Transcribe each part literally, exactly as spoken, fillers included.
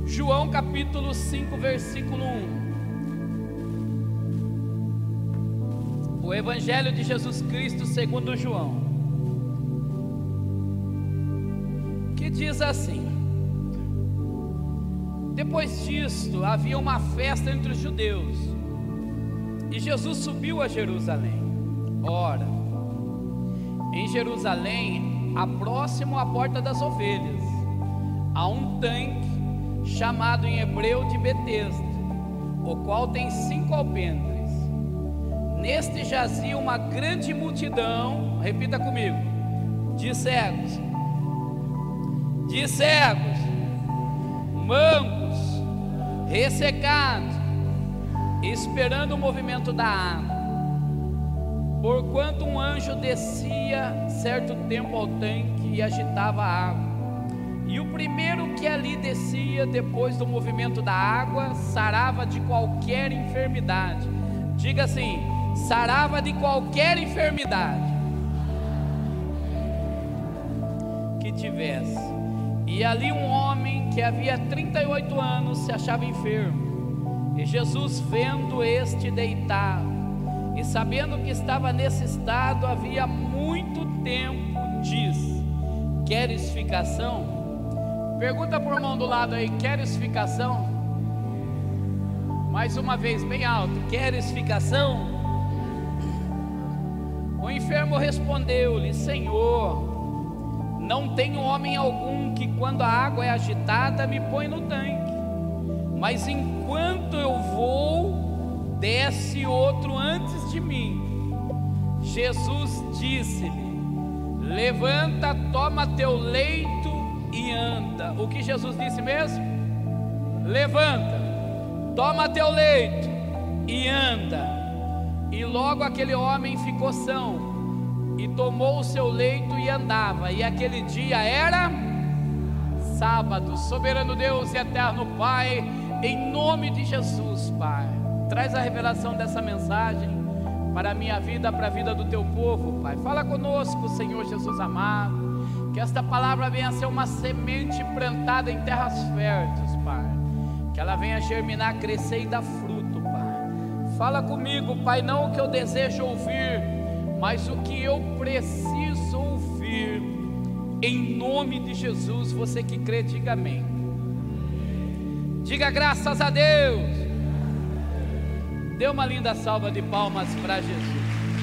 João capítulo cinco, versículo um. O Evangelho de Jesus Cristo segundo João, que diz assim: depois disto havia uma festa entre os judeus, e Jesus subiu a Jerusalém. Ora, em Jerusalém, próximo à porta das ovelhas, há um tanque chamado em hebreu de Betesda, o qual tem cinco alpendres. Neste jazia uma grande multidão, repita comigo, de cegos, de cegos, mancos, ressecados, esperando o movimento da água. Porquanto um anjo descia certo tempo ao tanque e agitava a água, e o primeiro que ali descia depois do movimento da água sarava de qualquer enfermidade. Diga assim: sarava de qualquer enfermidade que tivesse. E ali um homem que havia trinta e oito anos se achava enfermo, e Jesus, vendo este deitado e sabendo que estava nesse estado havia muito tempo, disse: queres ficação? Pergunta por mão do lado aí: queres ficação? Mais uma vez, bem alto: queres ficação? O enfermo respondeu-lhe: Senhor, não tenho homem algum que, quando a água é agitada, me põe no tanque, mas enquanto eu vou, desce outro antes de mim. Jesus disse-lhe: levanta, toma teu leito e anda. O que Jesus disse mesmo? Levanta, toma teu leito e anda. E logo aquele homem ficou são, e tomou o seu leito e andava. E aquele dia era sábado. Soberano Deus e eterno Pai, em nome de Jesus, Pai, traz a revelação dessa mensagem para a minha vida, para a vida do teu povo, Pai. Fala conosco, Senhor Jesus amado. Que esta palavra venha a ser uma semente plantada em terras férteis, Pai. Que ela venha germinar, crescer e dar fruto, Pai. Fala comigo, Pai, não o que eu desejo ouvir, mas o que eu preciso ouvir. Em nome de Jesus. Você que crê, diga amém. Diga graças a Deus. Dê uma linda salva de palmas para Jesus.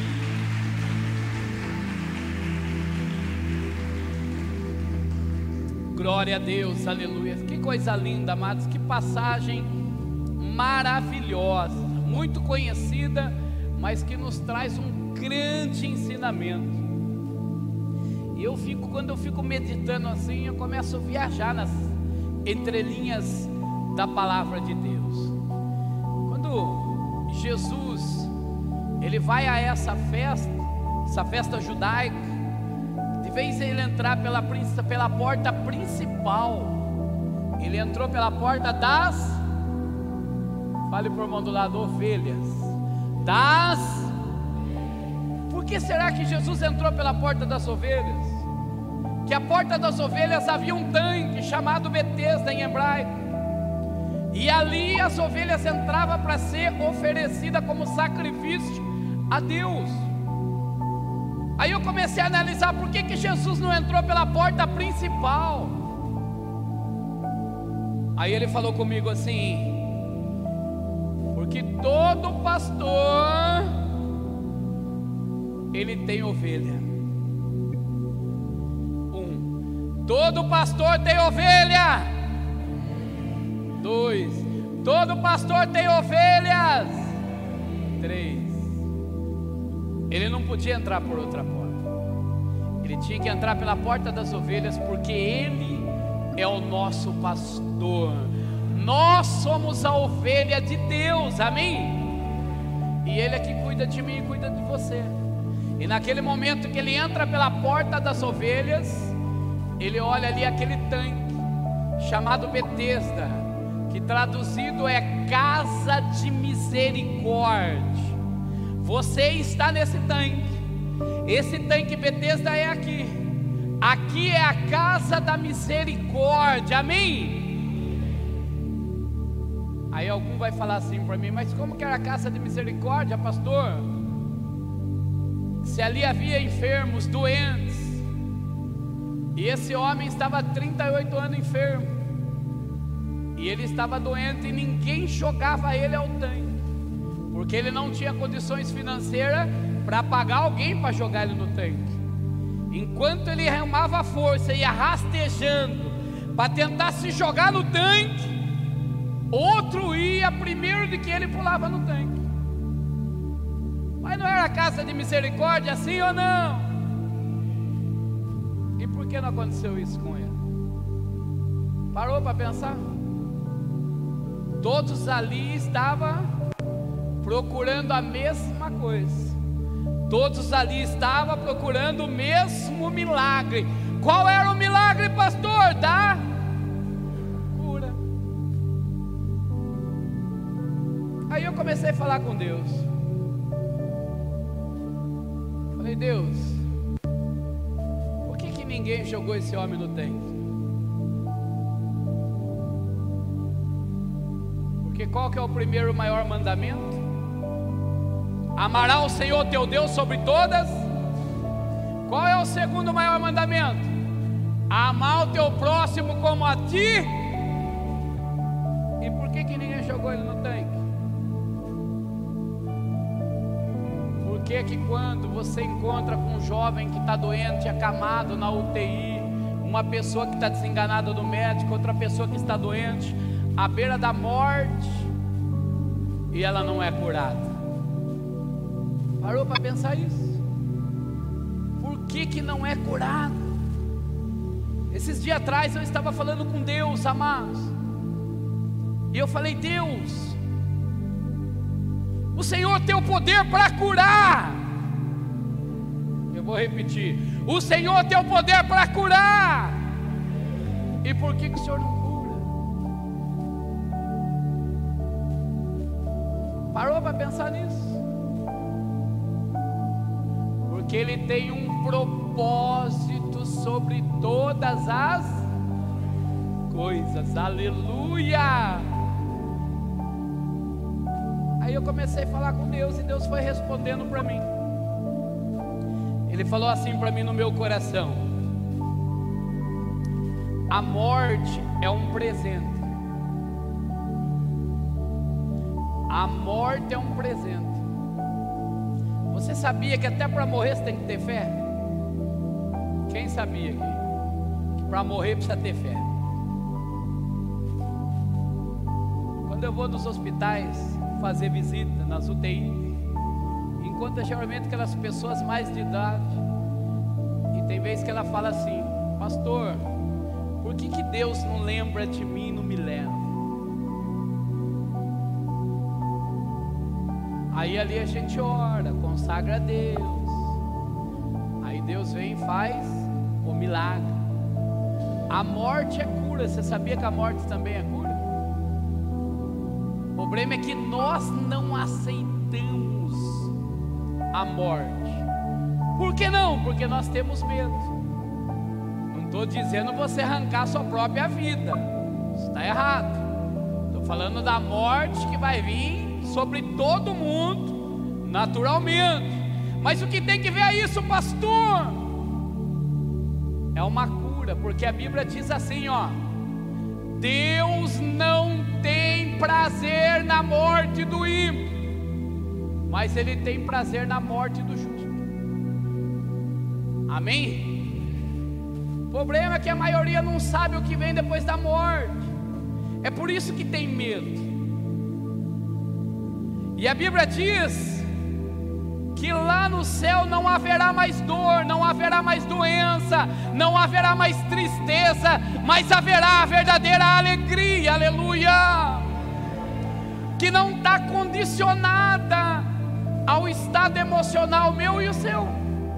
Glória a Deus, aleluia. Que coisa linda, amados, que passagem maravilhosa, muito conhecida, mas que nos traz um grande ensinamento. E eu fico, quando eu fico meditando assim, eu começo a viajar nas entrelinhas da palavra de Deus. Quando Jesus, ele vai a essa festa, essa festa judaica, de vez ele entrar pela, pela porta principal, ele entrou pela porta das, fale por mão do lado, ovelhas, das, por que será que Jesus entrou pela porta das ovelhas? Que a porta das ovelhas havia um tanque chamado Betesda em hebraico, e ali as ovelhas entravam para ser oferecida como sacrifício a Deus. Aí eu comecei a analisar por que, que Jesus não entrou pela porta principal. Aí ele falou comigo assim: porque todo pastor, ele tem ovelha. Um, todo pastor tem ovelha. Dois, todo pastor tem ovelhas. Três, ele não podia entrar por outra porta, ele tinha que entrar pela porta das ovelhas, porque ele é o nosso pastor. Nós somos a ovelha de Deus, amém? E ele é que cuida de mim e cuida de você. E naquele momento que ele entra pela porta das ovelhas, ele olha ali aquele tanque chamado Betesda, que traduzido é casa de misericórdia. Você está nesse tanque. Esse tanque Betesda é aqui. Aqui é a casa da misericórdia, amém? Aí algum vai falar assim para mim: mas como que era a casa de misericórdia, pastor? Se ali havia enfermos, doentes, e esse homem estava há trinta e oito anos enfermo, e ele estava doente e ninguém jogava ele ao tanque, porque ele não tinha condições financeiras para pagar alguém para jogar ele no tanque. Enquanto ele remava a força e ia rastejando para tentar se jogar no tanque, outro ia primeiro de que ele pulava no tanque. Mas não era a casa de misericórdia, assim ou não? E por que não aconteceu isso com ele? Parou para pensar? Todos ali estavam procurando a mesma coisa. Todos ali estavam procurando o mesmo milagre. Qual era o milagre, pastor? Da cura. Aí eu comecei a falar com Deus. Falei: Deus, por que que ninguém jogou esse homem no tanque? Porque qual que é o primeiro maior mandamento? Amará o Senhor teu Deus sobre todas. Qual é o segundo maior mandamento? Amar o teu próximo como a ti. E por que que ninguém jogou ele no tanque? Por que que quando você encontra com um jovem que está doente, acamado na U T I, uma pessoa que está desenganada do médico, outra pessoa que está doente, à beira da morte, e ela não é curada? Parou para pensar isso? Por que que não é curado? Esses dias atrás eu estava falando com Deus, amados, e eu falei: Deus, o Senhor tem o poder para curar. Eu vou repetir: o Senhor tem o poder para curar. E por que que o Senhor não cura? Parou para pensar nisso? Porque Ele tem um propósito sobre todas as coisas. Aleluia! Aí eu comecei a falar com Deus e Deus foi respondendo para mim. Ele falou assim para mim no meu coração: a morte é um presente. A morte é um presente. Você sabia que até para morrer você tem que ter fé? Quem sabia aqui? Que para morrer precisa ter fé. Quando eu vou nos hospitais fazer visita, nas U T I, encontro geralmente aquelas pessoas mais de idade, e tem vezes que ela fala assim: pastor, por que que Deus não lembra de mim e não me leva? Aí ali a gente ora, consagra a Deus, aí Deus vem e faz o milagre. A morte é cura. Você sabia que a morte também é cura? O problema é que nós não aceitamos a morte. Por que não? Porque nós temos medo. Não estou dizendo você arrancar a sua própria vida, isso está errado. Estou falando da morte que vai vir sobre todo mundo, naturalmente. Mas o que tem que ver é isso, pastor? É uma cura, porque a Bíblia diz assim, ó: Deus não tem prazer na morte do ímpio, mas Ele tem prazer na morte do justo. Amém? O problema é que a maioria não sabe o que vem depois da morte. É por isso que tem medo. E a Bíblia diz que lá no céu não haverá mais dor, não haverá mais doença, não haverá mais tristeza, mas haverá a verdadeira alegria, aleluia, que não está condicionada ao estado emocional meu e o seu.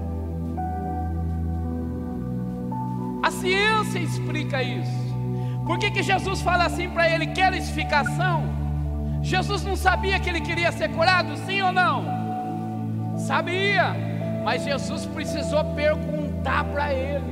A ciência explica isso. Por que que Jesus fala assim para ele: queres ficação? Jesus não sabia que ele queria ser curado, sim ou não? Sabia, mas Jesus precisou perguntar para ele.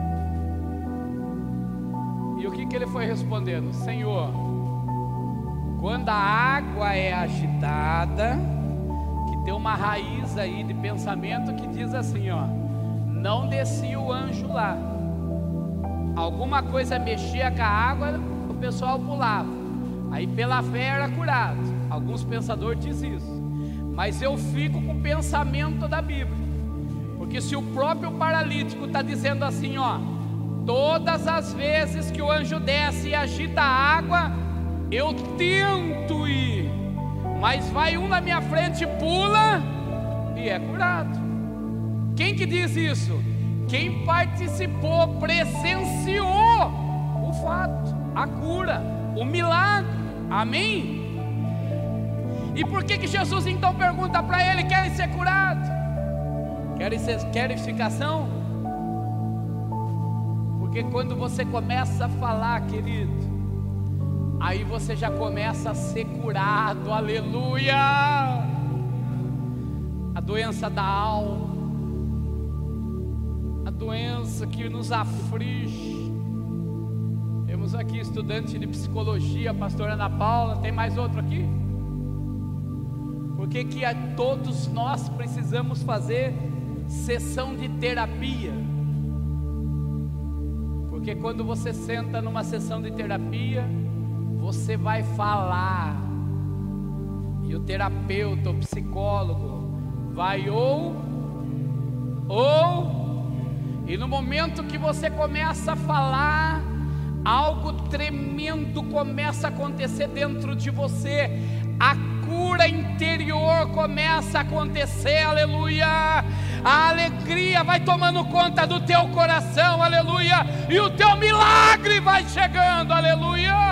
E o que que ele foi respondendo? Senhor, Quando a água é agitada, que tem uma raiz aí de pensamento que diz assim, ó, não descia o anjo lá. Alguma coisa mexia com a água, o pessoal pulava. Aí pela fé era curado. Alguns pensadores dizem isso. Mas eu fico com o pensamento da Bíblia. Porque se o próprio paralítico está dizendo assim, ó, todas as vezes que o anjo desce e agita a água, eu tento ir, mas vai um na minha frente, pula e é curado. Quem que diz isso? Quem participou, presenciou o fato, a cura, o milagre. Amém? E por que que Jesus então pergunta para ele: querem ser curados? Querem ser, querem edificação? Porque quando você começa a falar, querido, aí você já começa a ser curado. Aleluia! A doença da alma, a doença que nos aflige. Temos aqui estudante de psicologia, a pastora Ana Paula. Tem mais outro aqui? Por que que a todos nós precisamos fazer sessão de terapia? Porque quando você senta numa sessão de terapia, você vai falar, e o terapeuta, o psicólogo vai ou, ou, e no momento que você começa a falar, algo tremendo começa a acontecer dentro de você, a cura interior começa a acontecer, aleluia, a alegria vai tomando conta do teu coração, aleluia, e o teu milagre vai chegando, aleluia.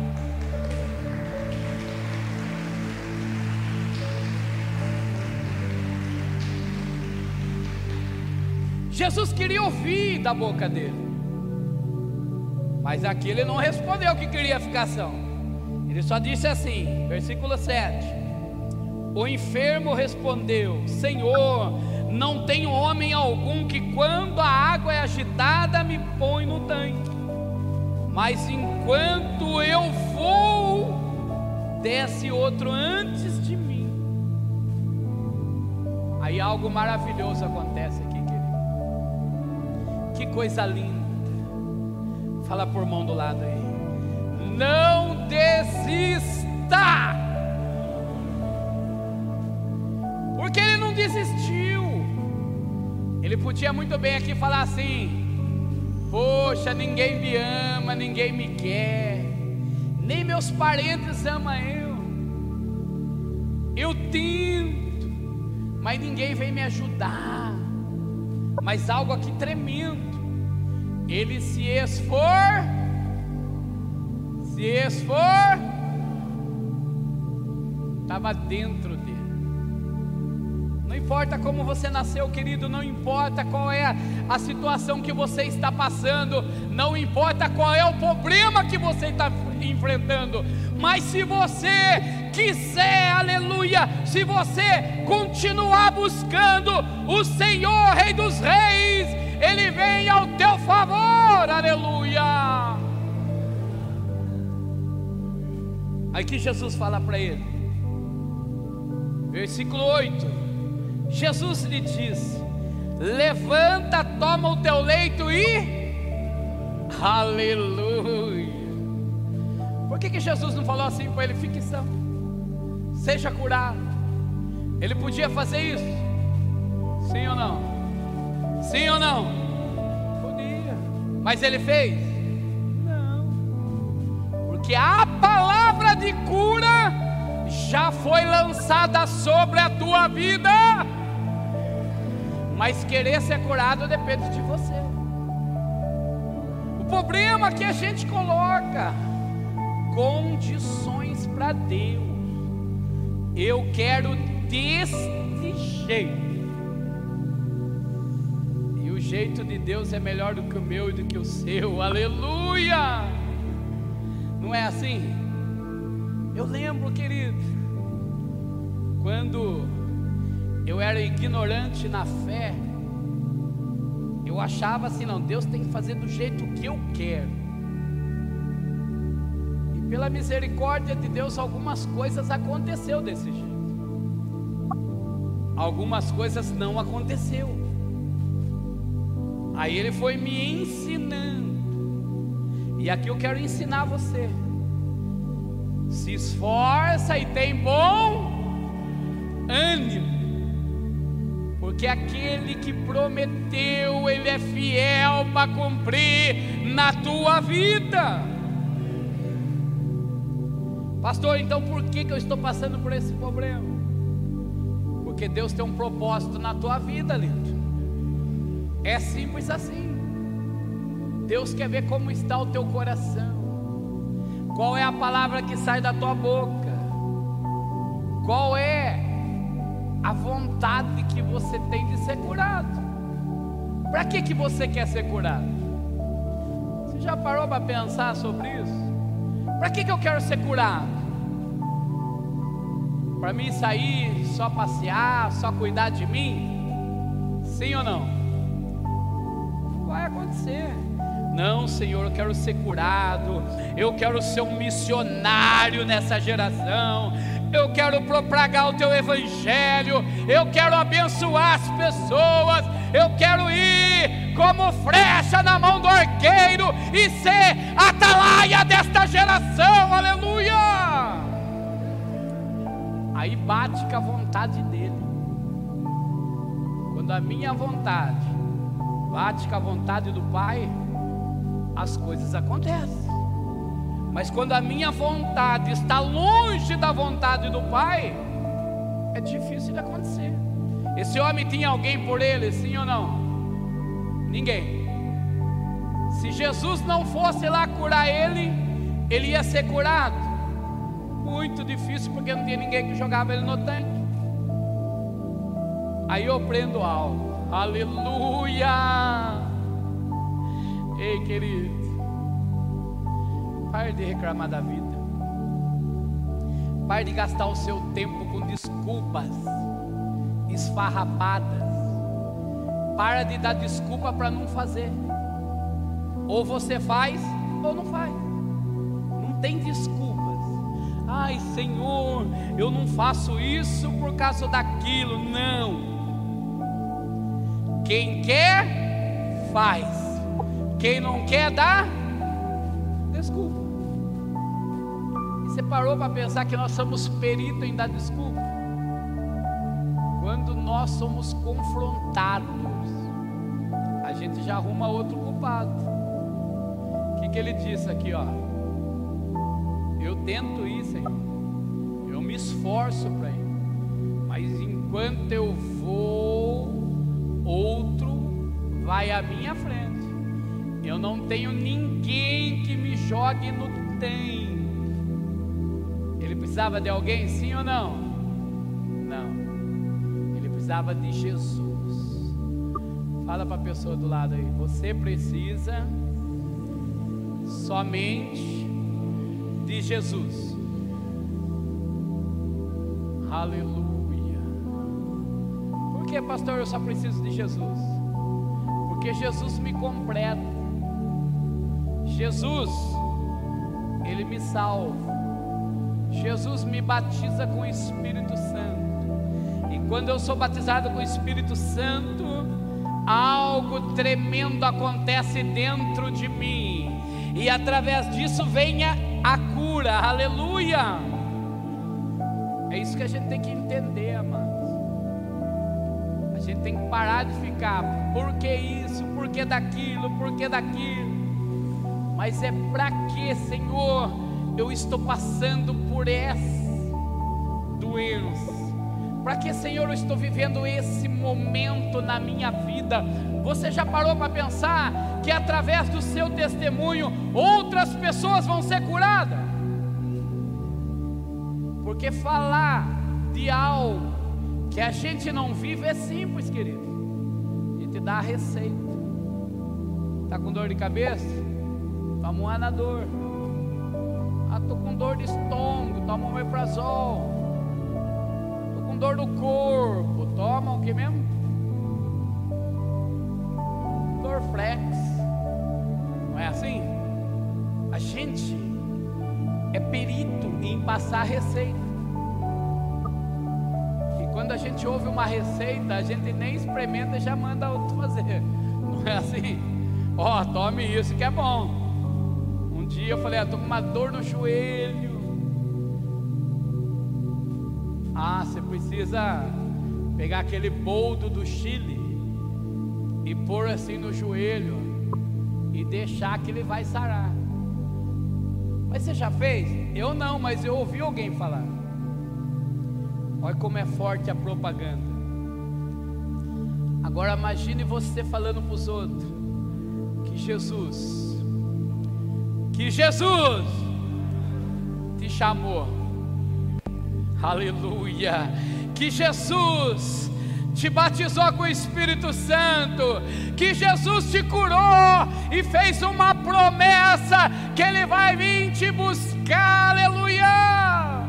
Jesus queria ouvir da boca dele, mas aqui ele não respondeu que queria edificação. Ele só disse assim, versículo sete: o enfermo respondeu: Senhor, não tenho homem algum que quando a água é agitada me põe no tanque, mas enquanto eu vou, desce outro antes de mim. Aí algo maravilhoso acontece aqui, querido. Que coisa linda. Fala por mão do lado aí: não desista, porque ele não desistiu. Ele podia muito bem aqui falar assim: poxa, ninguém me ama, ninguém me quer, nem meus parentes amam eu, eu tento, mas ninguém vem me ajudar. Mas algo aqui tremendo, ele se esfor, se esfor, estava dentro dele. Não importa como você nasceu, querido, não importa qual é a situação que você está passando, não importa qual é o problema que você está enfrentando, mas se você quiser, aleluia, se você continuar buscando o Senhor, Rei dos Reis, Ele vem ao teu favor, aleluia. Aqui Jesus fala para ele, versículo oito: Jesus lhe disse: levanta, toma o teu leito e... aleluia. Por que que Jesus não falou assim para ele: fique são, seja curado? Ele podia fazer isso? Sim ou não? Sim ou não? Podia. Mas ele fez? Não. Porque a palavra de cura já foi lançada sobre a tua vida. Mas querer ser curado depende de você. O problema é que a gente coloca condições para Deus. Eu quero deste jeito, e o jeito de Deus é melhor do que o meu e do que o seu, aleluia. Não é assim? Eu lembro, querido, quando eu era ignorante na fé, eu achava assim: não, Deus tem que fazer do jeito que eu quero. E pela misericórdia de Deus, algumas coisas aconteceu desse jeito. Algumas coisas não aconteceu. Aí ele foi me ensinando. E aqui eu quero ensinar você. Se esforça e tem bom ânimo. Porque aquele que prometeu, ele é fiel para cumprir na tua vida. Pastor, então por que, que eu estou passando por esse problema? Porque Deus tem um propósito na tua vida, lindo. É simples assim. Deus quer ver como está o teu coração. Qual é a palavra que sai da tua boca? Qual é a vontade que você tem de ser curado? Para que que você quer ser curado? Você já parou para pensar sobre isso? Para que que eu quero ser curado? Para mim sair, só passear, só cuidar de mim? Sim ou não? Não vai acontecer. Não, Senhor, eu quero ser curado. Eu quero ser um missionário nessa geração. Eu quero propagar o teu evangelho. Eu quero abençoar as pessoas. Eu quero ir como flecha na mão do arqueiro e ser atalaia desta geração. Aleluia! Aí bate com a vontade dele. Quando a minha vontade bate com a vontade do Pai, as coisas acontecem. Mas quando a minha vontade está longe da vontade do Pai, é difícil de acontecer. Esse homem tinha alguém por ele, sim ou não? Ninguém. Se Jesus não fosse lá curar ele, ele ia ser curado? Muito difícil, porque não tinha ninguém que jogava ele no tanque. Aí eu aprendo algo. Aleluia! Ei, querido, pare de reclamar da vida. Pare de gastar o seu tempo com desculpas esfarrapadas. Para de dar desculpa para não fazer. Ou você faz ou não faz. Não tem desculpas. Ai, Senhor, eu não faço isso por causa daquilo. Não. Quem quer, faz. Quem não quer, dá desculpa. E você parou para pensar que nós somos peritos em dar desculpa? Quando nós somos confrontados, a gente já arruma outro culpado. O que, que ele disse aqui, ó? Eu tento ir, Senhor, eu me esforço para ir, mas enquanto eu vou, outro vai à minha frente. Eu não tenho ninguém que me jogue no tanque. Ele precisava de alguém, sim ou não? Não. Ele precisava de Jesus. Fala para a pessoa do lado aí. Você precisa somente de Jesus. Aleluia. Por que, pastor, eu só preciso de Jesus? Porque Jesus me completa. Jesus, Ele me salva. Jesus me batiza com o Espírito Santo. E quando eu sou batizado com o Espírito Santo, algo tremendo acontece dentro de mim. E através disso vem a, a cura. Aleluia! É isso que a gente tem que entender, amados. A gente tem que parar de ficar, por que isso, por que daquilo, por que daquilo. Mas é para que, Senhor, eu estou passando por essa doença? Para que, Senhor, eu estou vivendo esse momento na minha vida? Você já parou para pensar que através do seu testemunho outras pessoas vão ser curadas? Porque falar de algo que a gente não vive é simples, querido. A gente dá a receita. Está com dor de cabeça? Toma um anador. Ah, estou com dor de estômago, toma um omeprazol. Estou com dor no corpo, toma o que mesmo? Dorflex. Não é assim? A gente é perito em passar receita. E quando a gente ouve uma receita, a gente nem experimenta e já manda outro fazer. Não é assim? Ó, oh, tome isso que é bom. Um dia eu falei, ah, estou com uma dor no joelho. Ah, você precisa pegar aquele boldo do Chile e pôr assim no joelho e deixar que ele vai sarar. Mas você já fez? Eu não, mas eu ouvi alguém falar. Olha como é forte a propaganda. Agora imagine você falando para os outros que Jesus, que Jesus te chamou. Aleluia, que Jesus te batizou com o Espírito Santo, que Jesus te curou e fez uma promessa que Ele vai vir te buscar, aleluia.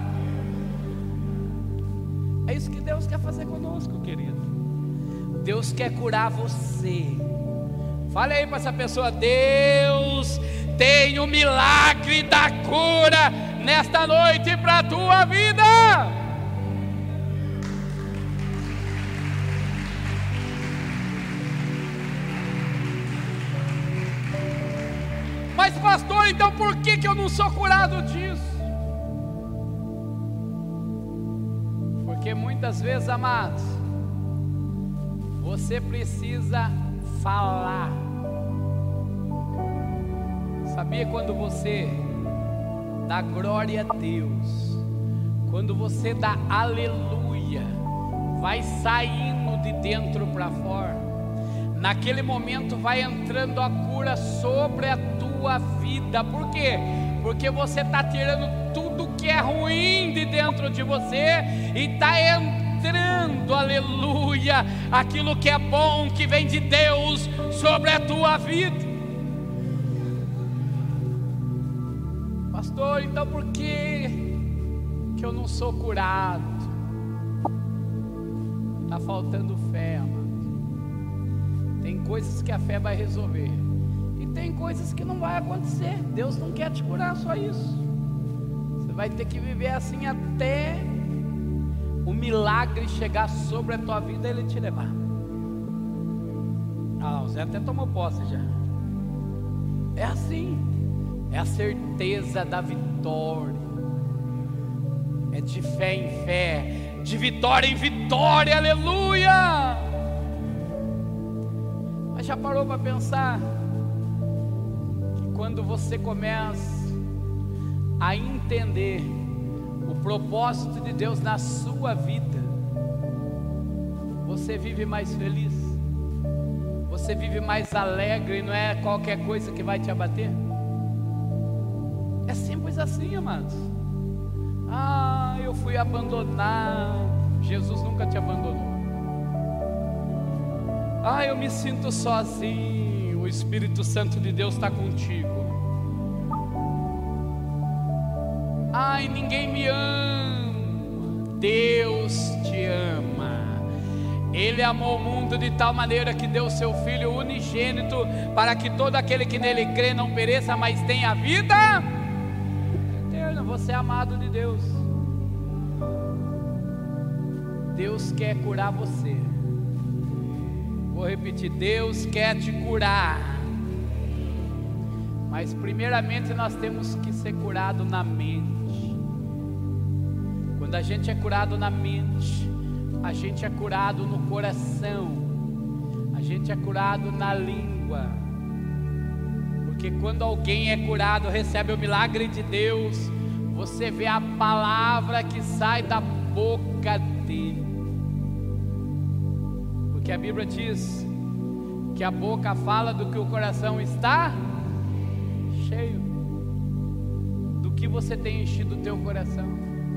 É isso que Deus quer fazer conosco, querido. Deus quer curar você. Fale aí para essa pessoa: Deus tem o milagre da cura nesta noite para a tua vida. Mas pastor, então por que que eu não sou curado disso? Porque muitas vezes, amados, você precisa falar. Sabia, quando você dá glória a Deus, quando você dá aleluia, vai saindo de dentro para fora. Naquele momento vai entrando a cura sobre a tua vida. Por quê? Porque você está tirando tudo que é ruim de dentro de você e está entrando, aleluia, aquilo que é bom, que vem de Deus sobre a tua vida. Pastor, então por que que eu não sou curado? Está faltando fé, amado. Tem coisas que a fé vai resolver e tem coisas que não vai acontecer. Deus não quer te curar, só isso. Você vai ter que viver assim até o milagre chegar sobre a tua vida e Ele te levar. Ah, o Zé até tomou posse já. É assim. É a certeza da vitória. É de fé em fé, de vitória em vitória, aleluia. Mas já parou para pensar que quando você começa a entender o propósito de Deus na sua vida, você vive mais feliz, você vive mais alegre, e não é qualquer coisa que vai te abater? É simples assim, amados. Ah, eu fui abandonado. Jesus nunca te abandonou. Ah, eu me sinto sozinho. O Espírito Santo de Deus está contigo. Ai, ninguém me ama. Deus te ama. Ele amou o mundo de tal maneira que deu seu Filho unigênito, para que todo aquele que nele crê não pereça, mas tenha vida eterna. Você é amado de Deus. Deus quer curar você. Vou repetir: Deus quer te curar. Mas primeiramente nós temos que ser curado na mente. Quando a gente é curado na mente, a gente é curado no coração, a gente é curado na língua. Porque quando alguém é curado, recebe o milagre de Deus, você vê a palavra que sai da boca dele. Porque a Bíblia diz que a boca fala do que o coração está cheio. Do que você tem enchido o teu coração?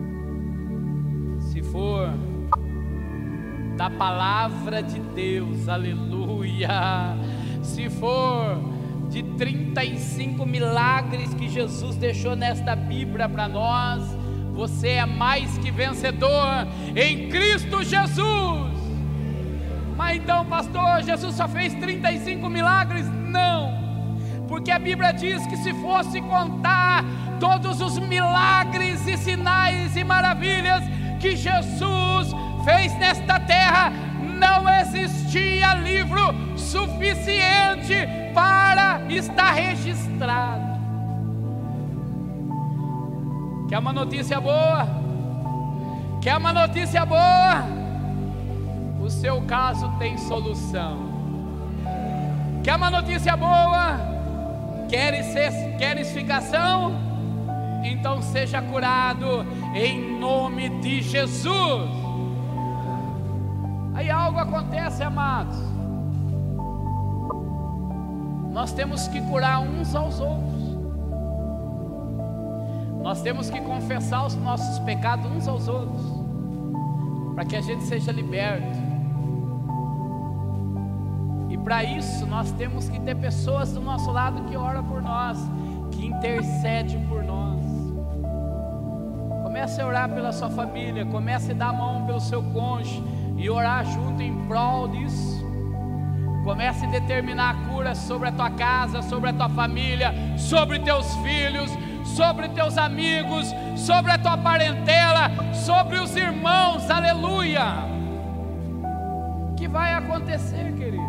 Se for da palavra de Deus, aleluia. Se for de trinta e cinco milagres que Jesus deixou nesta Bíblia para nós, você é mais que vencedor em Cristo Jesus. Mas então, pastor, Jesus só fez trinta e cinco milagres? Não, porque a Bíblia diz que se fosse contar todos os milagres e sinais e maravilhas que Jesus fez nesta terra, não existia livro suficiente para estar registrado. Quer uma notícia boa? Quer uma notícia boa? O seu caso tem solução. Quer uma notícia boa? Queres, ser, queres ficação? Então seja curado em nome de Jesus. Aí algo acontece, amados. Nós temos que curar uns aos outros. Nós temos que confessar os nossos pecados uns aos outros, para que a gente seja liberto. E para isso nós temos que ter pessoas do nosso lado que oram por nós, que intercedem por nós. Comece a orar pela sua família, comece a dar a mão pelo seu cônjuge e orar junto em prol disso. Comece a determinar a cura sobre a tua casa, sobre a tua família, sobre teus filhos, sobre teus amigos, sobre a tua parentela, sobre os irmãos, aleluia. O que vai acontecer, querido?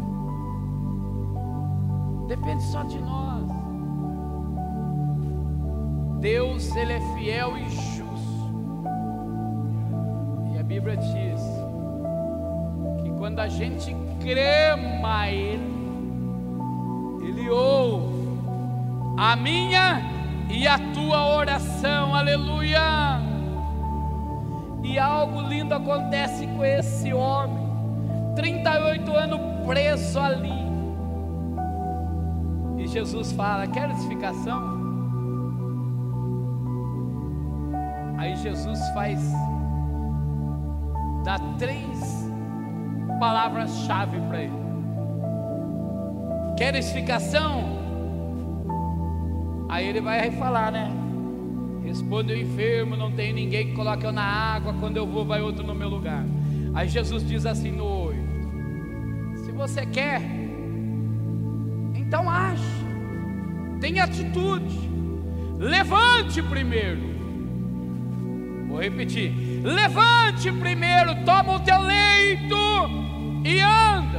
Depende só de nós. Deus, Ele é fiel e justo. E a Bíblia diz que quando a gente crema a Ele, Ele ouve a minha e a tua oração, aleluia. E algo lindo acontece com esse homem, trinta e oito anos preso ali. E Jesus fala: queres ficação? Aí Jesus faz, dá três palavras-chave para ele: queres ficação? Aí ele vai falar, né? Responde o enfermo, não tem ninguém que coloque eu na água, quando eu vou vai outro no meu lugar. Aí Jesus diz assim no oito: se você quer, então age, tenha atitude, levante primeiro. Vou repetir: levante primeiro, toma o teu leito e anda.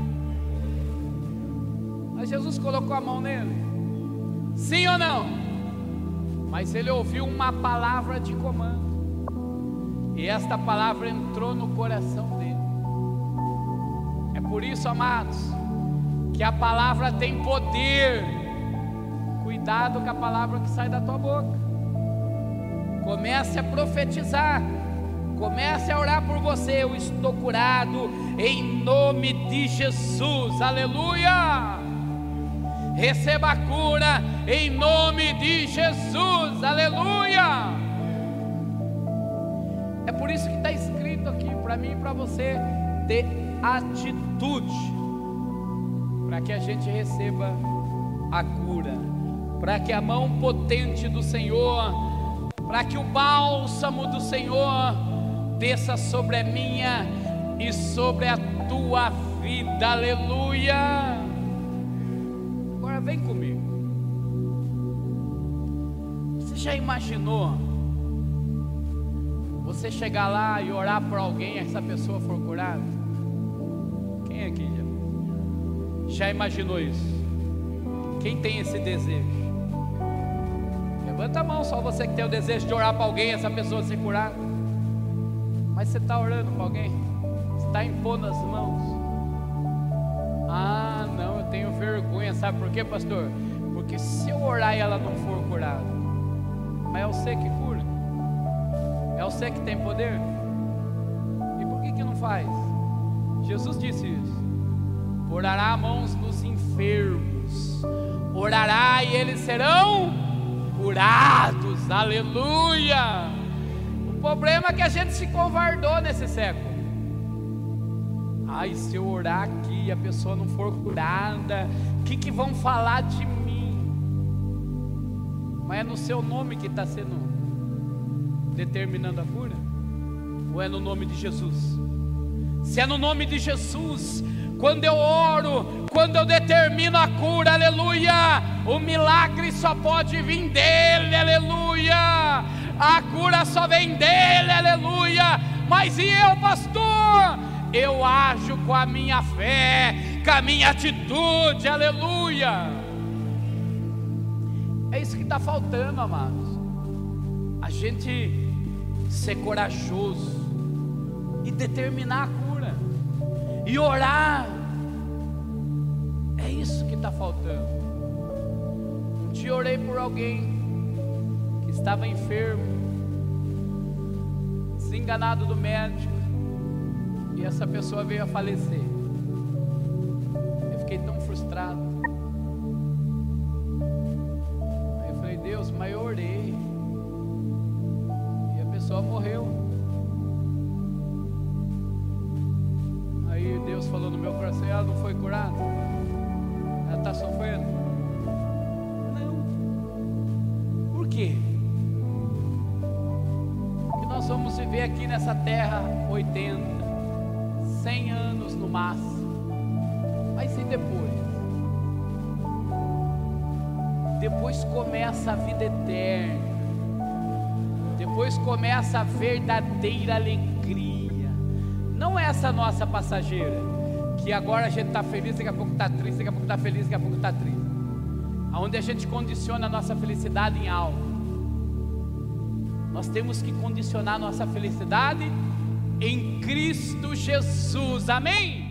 Aí Jesus colocou a mão nele. Sim ou não? Mas ele ouviu uma palavra de comando, e esta palavra entrou no coração dele. É por isso, amados, que a palavra tem poder. Cuidado com a palavra que sai da tua boca. Comece a profetizar, comece a orar por você. Eu estou curado em nome de Jesus, aleluia. Receba a cura em nome de Jesus, aleluia. É por isso que está escrito aqui para mim e para você: ter atitude, para que a gente receba a cura, para que a mão potente do Senhor, para que o bálsamo do Senhor desça sobre a minha e sobre a tua vida, aleluia. Agora vem comigo. Você já imaginou você chegar lá e orar por alguém e essa pessoa for curada? Quem aqui já, já imaginou isso? Quem tem esse desejo? Levanta a mão, só você que tem o desejo de orar para alguém e essa pessoa ser curada. Mas você está orando para alguém? Você está impondo as mãos? Ah, não, eu tenho vergonha. Sabe por quê, pastor? Porque se eu orar e ela não for curada, mas é você que cura, é você que tem poder. E por que que não faz? Jesus disse isso: orará mãos nos enfermos, orará e eles serão curados, aleluia. O problema é que a gente se covardou nesse século. Ai, se eu orar aqui e a pessoa não for curada, o que que vão falar de mim? Mas é no seu nome que está sendo determinando a cura? Ou é no nome de Jesus? Se é no nome de Jesus, Quando eu oro, quando eu determino a cura, aleluia, o milagre só pode vir dele, aleluia, a cura só vem dele, aleluia. Mas e eu, pastor? Eu ajo com a minha fé, com a minha atitude, aleluia. É isso que está faltando, amados, a gente ser corajoso e determinar a cura e orar. É isso que está faltando. Um dia orei por alguém que estava enfermo, desenganado do médico, e essa pessoa veio a falecer. Eu fiquei tão frustrado. Aí eu falei: Deus, mas eu orei e a pessoa morreu. Aí Deus falou no meu coração: ela não foi curada? Ela está sofrendo? Não. Por quê? Porque nós vamos viver aqui nessa terra oitenta, cem anos no máximo. Mas e depois? Depois começa a vida eterna. Depois começa a verdadeira alegria. Não é essa nossa passageira, que agora a gente está feliz, daqui a pouco está triste, daqui a pouco está feliz, daqui a pouco está triste. Aonde a gente condiciona a nossa felicidade em algo. Nós temos que condicionar a nossa felicidade em Cristo Jesus, amém?